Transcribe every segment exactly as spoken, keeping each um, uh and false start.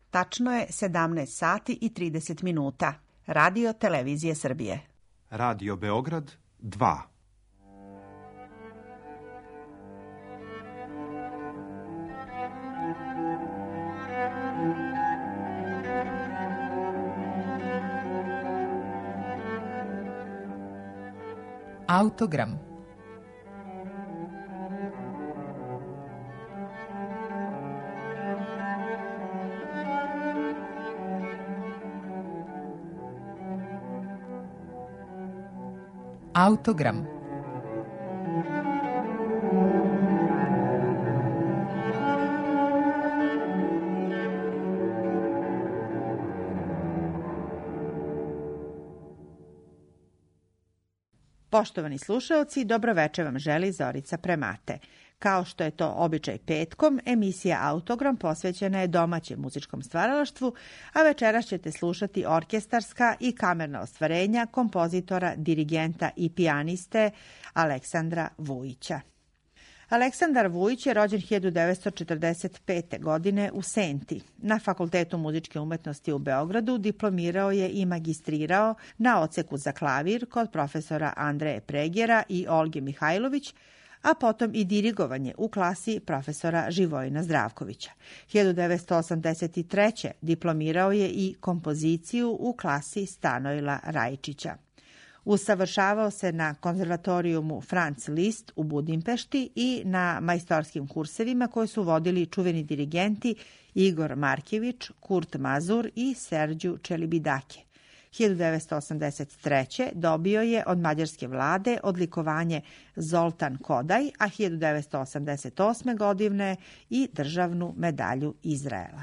Tačno je sedamnaest sati i trideset minuta. Radio Televizije Srbije. Radio Beograd dva. Autogram. Autogram. Poštovani slušaoci, dobroveče vam želi Zorica Premate. Kao što je to običaj petkom, emisija Autogram posvećena je domaćem muzičkom stvaralaštvu, a večeras ćete slušati orkestarska i kamerna ostvarenja kompozitora, dirigenta i pijaniste Aleksandra Vujića. Aleksandar Vujić je rođen hiljadu devetsto četrdeset pete. godine u Senti. Na Fakultetu muzičke umetnosti u Beogradu diplomirao je i magistrirao na odseku za klavir kod profesora Andreje Pregera i Olge Mihajlović, a potom i dirigovanje u klasi profesora Živojina Zdravkovića. hiljadu devetsto osamdeset treće. diplomirao je i kompoziciju u klasi Stanojla Rajčića. Usavršavao se na konzervatorijumu Franz Liszt u Budimpešti i na majstorskim kursevima koje su vodili čuveni dirigenti Igor Markjević, Kurt Mazur i Serđu Čelibidake. hiljadu devetsto osamdeset treće. dobio je od mađarske vlade odlikovanje Zoltan Kodaj, a hiljadu devetsto osamdeset osme. godine i državnu medalju Izraela.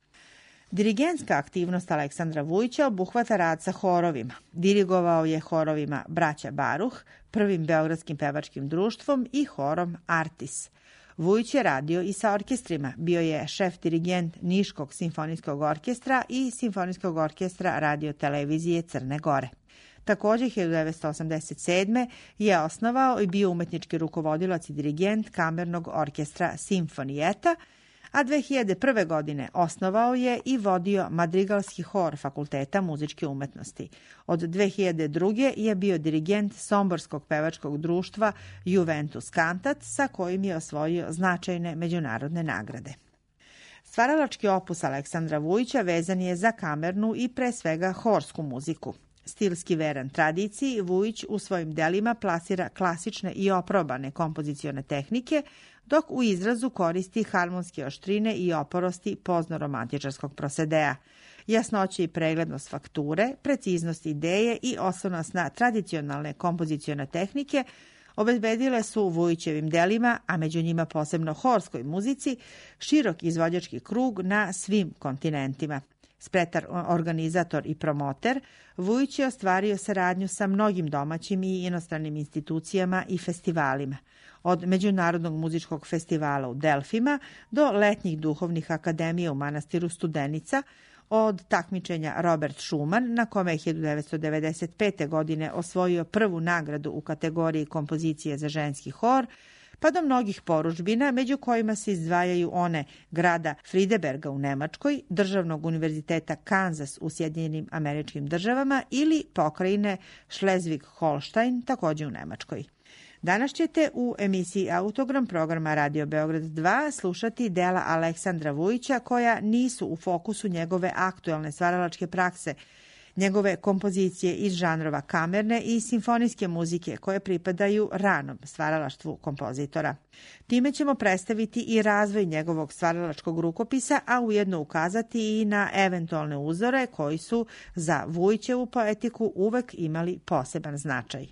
Dirigentska aktivnost Aleksandra Vujića obuhvata rad sa horovima. Dirigovao je horovima Braća Baruh, prvim beogradskim pevačkim društvom i horom Artis. Vujić je radio i sa orkestrima. Bio je šef dirigent Niškog simfonijskog orkestra i Simfonijskog orkestra radio televizije Crne Gore. Također, hiljadu devetsto osamdeset sedme. je osnovao i bio umetnički rukovodilac i dirigent kamernog orkestra Simfonijeta, a dve hiljade prve. godine osnovao je i vodio madrigalski hor Fakulteta muzičke umetnosti. Od dve hiljade druge. je bio dirigent Somborskog pevačkog društva Juventus Cantat, sa kojim je osvojio značajne međunarodne nagrade. Stvaralački opus Aleksandra Vujića vezan je za kamernu i pre svega horsku muziku. Stilski veran tradiciji, Vujić u svojim delima plasira klasične i oprobane kompozicione tehnike, dok u izrazu koristi harmonske oštrine i oporosti pozno-romantičarskog prosedea. Jasnoće i preglednost fakture, preciznost ideje i oslonac na tradicionalne kompozicione tehnike obezbedile su Vujićevim delima, a među njima posebno horskoj muzici, širok izvođački krug na svim kontinentima. Spretar organizator i promoter, Vujić je ostvario saradnju sa mnogim domaćim i inostranim institucijama i festivalima. Od Međunarodnog muzičkog festivala u Delfima do letnjih duhovnih akademija u manastiru Studenica, od takmičenja Robert Schumann, na kome je hiljadu devetsto devedeset pete. godine osvojio prvu nagradu u kategoriji kompozicije za ženski hor, pa do mnogih porudžbina, među kojima se izdvajaju one grada Frideberga u Nemačkoj, Državnog univerziteta Kansas u Sjedinjenim Američkim Državama ili pokrajine Schleswig-Holstein, također u Nemačkoj. Danas ćete u emisiji Autogram programa Radio Beograd dva slušati dela Aleksandra Vujića koja nisu u fokusu njegove aktuelne stvaralačke prakse, njegove kompozicije iz žanrova kamerne i simfonijske muzike koje pripadaju ranom stvaralaštvu kompozitora. Time ćemo predstaviti i razvoj njegovog stvaralačkog rukopisa, a ujedno ukazati i na eventualne uzore koji su za Vujićevu poetiku uvek imali poseban značaj.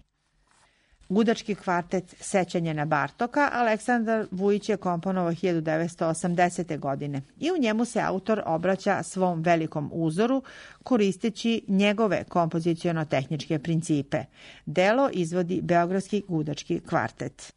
Gudački kvartet Sećanje na Bartoka Aleksandar Vujić je komponovao hiljadu devetsto osamdesete. godine i u njemu se autor obraća svom velikom uzoru koristeći njegove kompoziciono-tehničke principe. Delo izvodi Beogradski gudački kvartet.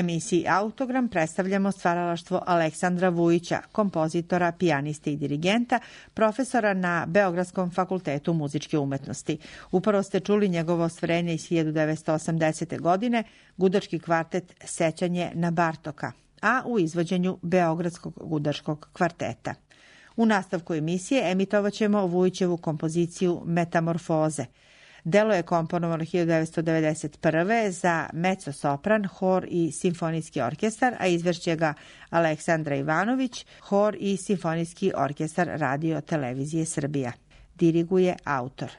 emisiji Autogram predstavljamo stvaralaštvo Aleksandra Vujića, kompozitora, pijaniste i dirigenta, profesora na Beogradskom fakultetu muzičke umetnosti. Upravo ste čuli njegovo ostvarenje iz hiljadu devetsto osamdesete. godine, gudački kvartet Sećanje na Bartoka, a u izvođenju Beogradskog gudačkog kvarteta. U nastavku emisije emitovaćemo Vujićevu kompoziciju Metamorfoze. Delo je komponovano hiljadu devetsto devedeset prve. za mezzo-sopran, hor i simfonijski orkestar, a izvešće ga Aleksandra Ivanović, hor i simfonijski orkestar Radio televizije Srbija. Diriguje autor.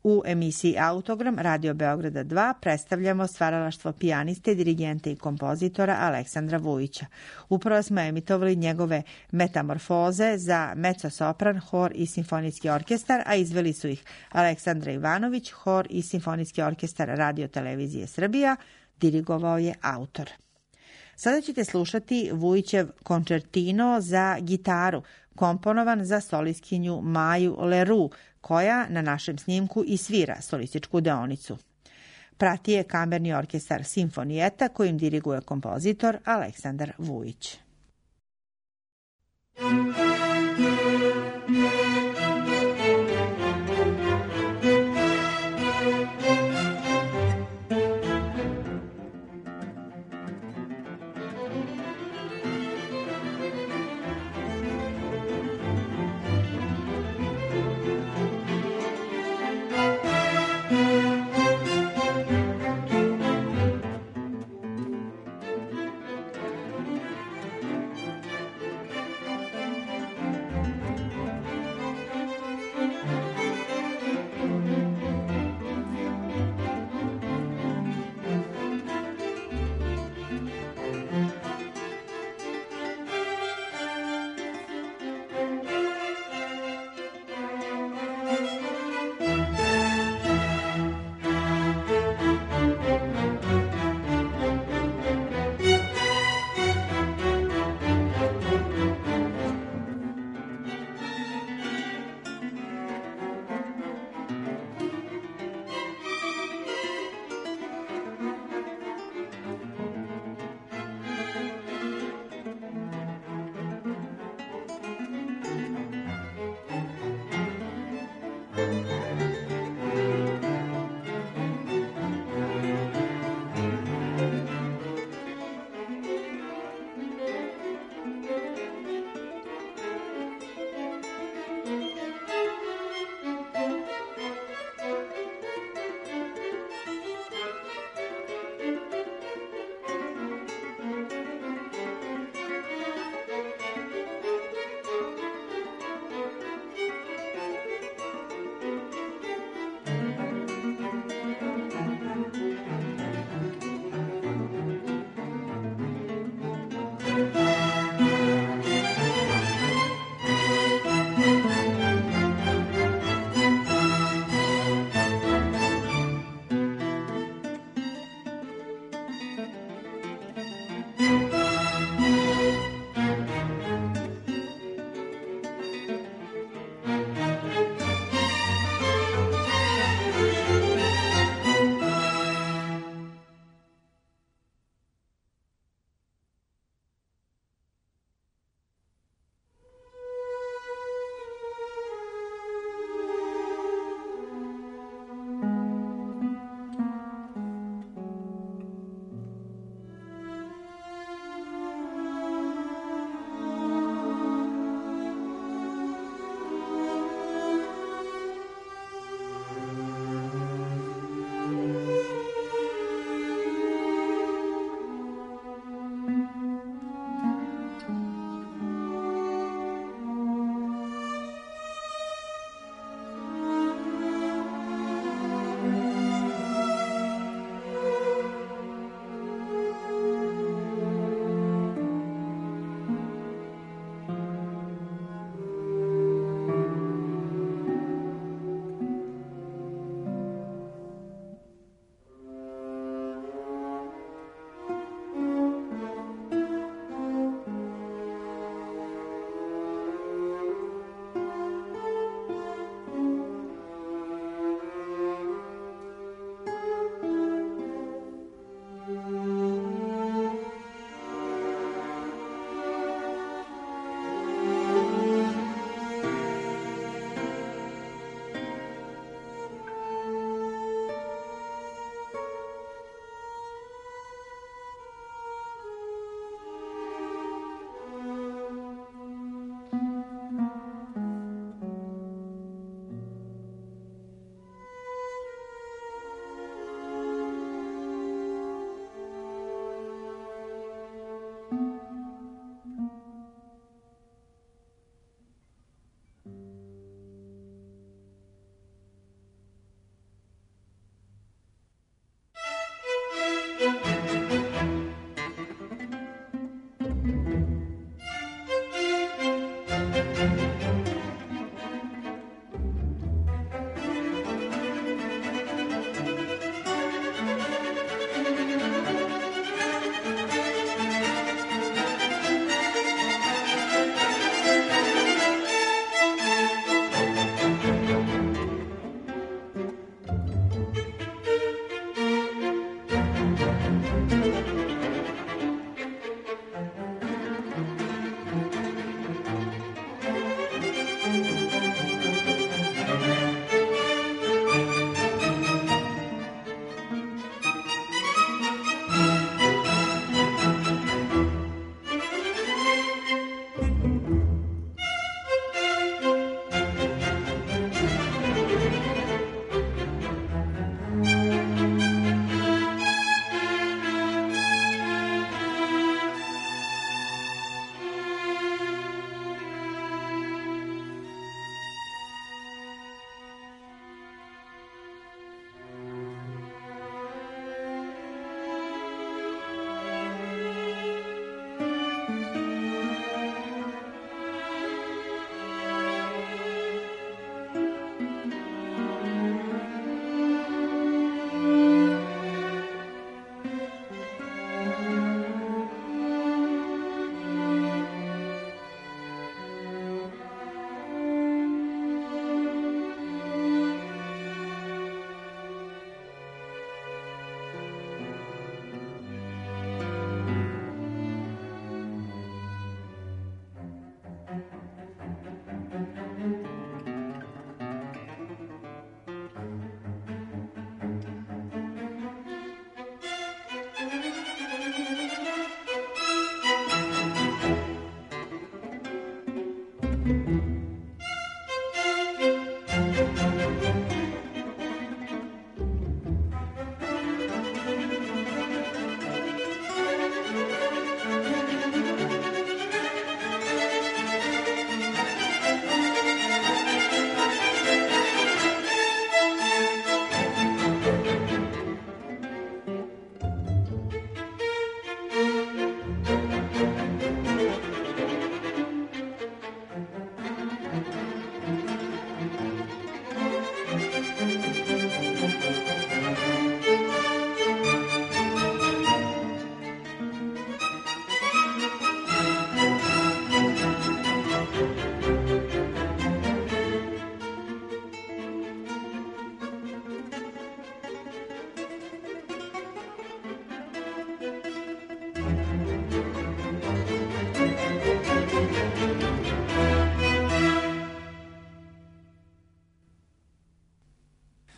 U emisiji Autogram Radio Beograda dva predstavljamo stvaralaštvo pijaniste, dirigenta i kompozitora Aleksandra Vujića. Upravo smo emitovali njegove metamorfoze za mezzo-sopran, hor i simfonijski orkestar, a izveli su ih Aleksandra Ivanović, hor i simfonijski orkestar Radio Televizije Srbija, dirigovao je autor. Sada ćete slušati Vujićev končertino za gitaru, komponovan za solistkinju Maju Leroux, koja na našem snimku i svira solističku deonicu. Prati je kamerni orkestar Simfonijeta kojim diriguje kompozitor Aleksandar Vujić.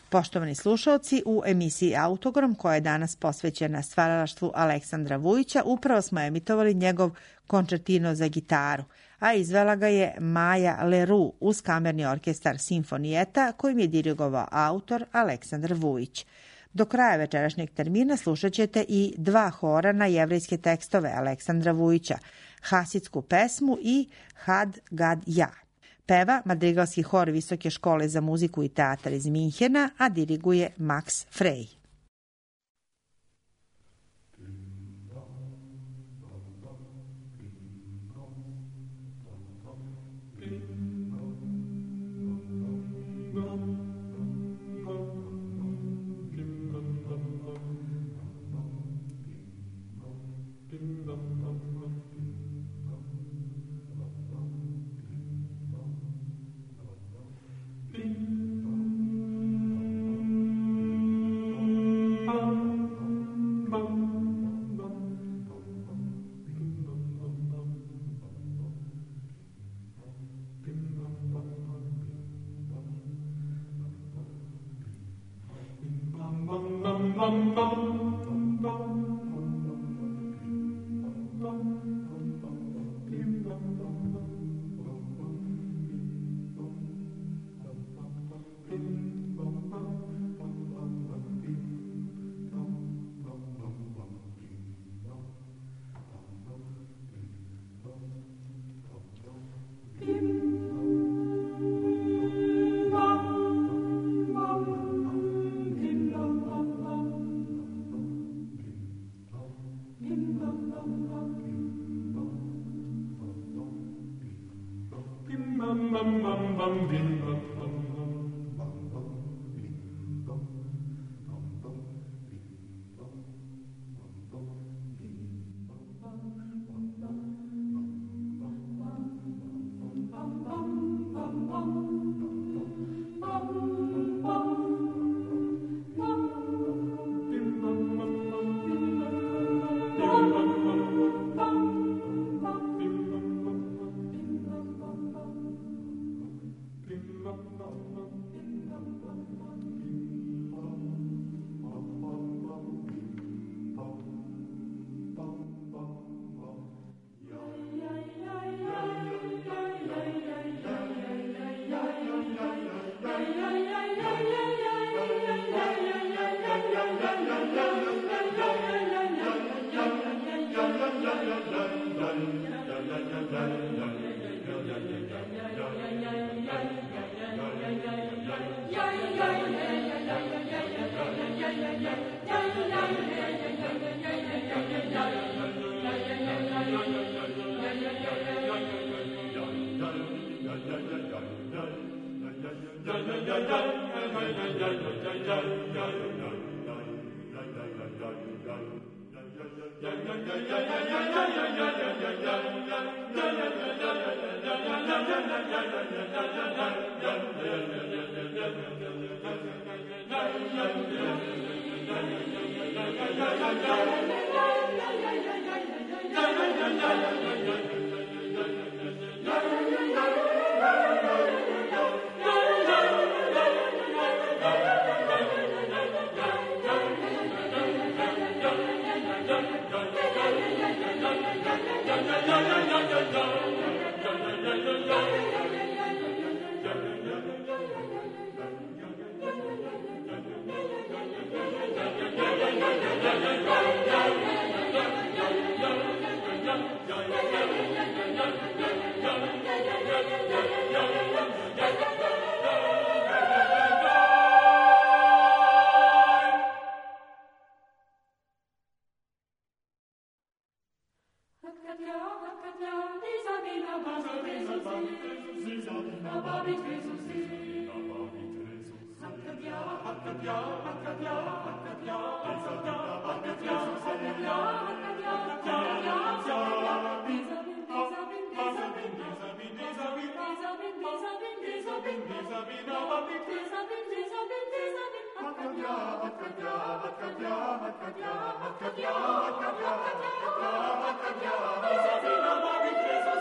Poštovani slušalci, u emisiji Autogram, koja je danas posvećena stvaralaštvu Aleksandra Vujića, upravo smo emitovali njegov koncertino za gitaru, a izvela ga je Maja Leroux uz kamerni orkestar Sinfonijeta, kojim je dirigovao autor Aleksandar Vujić. Do kraja večerašnjeg termina slušat ćete i dva hora na jevrejske tekstove Aleksandra Vujića, hasitsku pesmu i Had Gad Ja. Peva madrigalski hor Visoke škole za muziku i teatar iz Minhena, a diriguje Max Frey.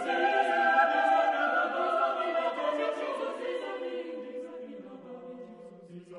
Vis-a-vis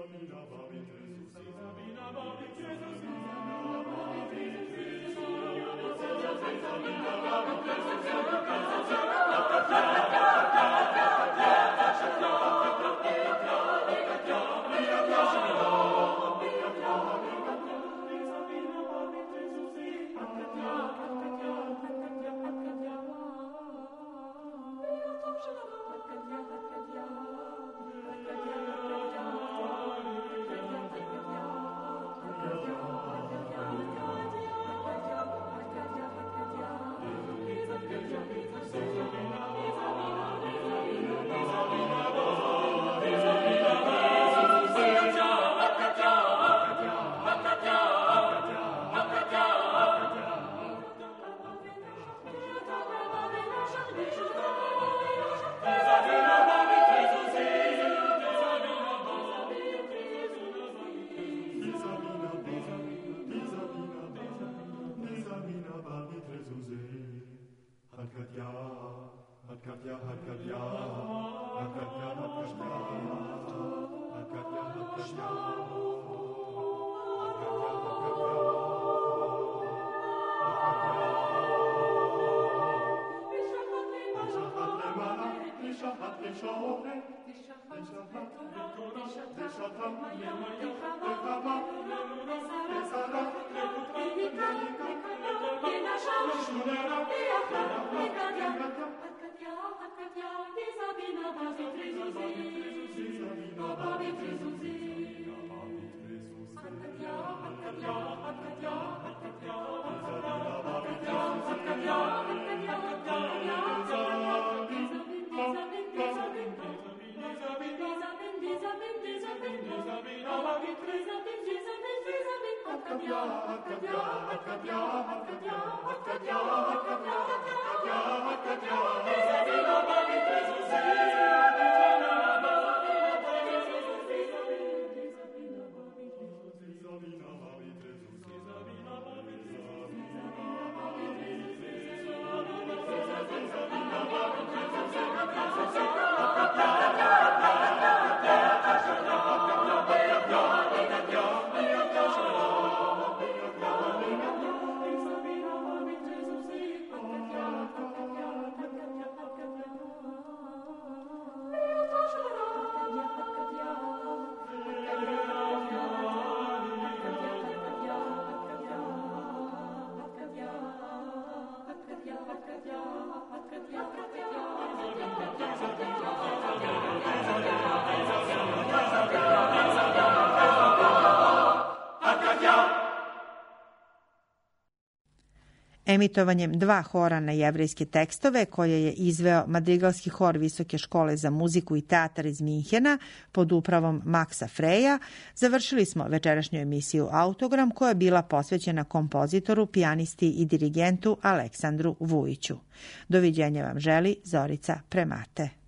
Emitovanjem dva hora na jevrejske tekstove koje je izveo Madrigalski hor Visoke škole za muziku i teatar iz Minhena pod upravom Maksa Freja, završili smo večerašnju emisiju Autogram koja je bila posvećena kompozitoru, pijanisti i dirigentu Aleksandru Vujiću. Doviđenja vam želi Zorica Premate.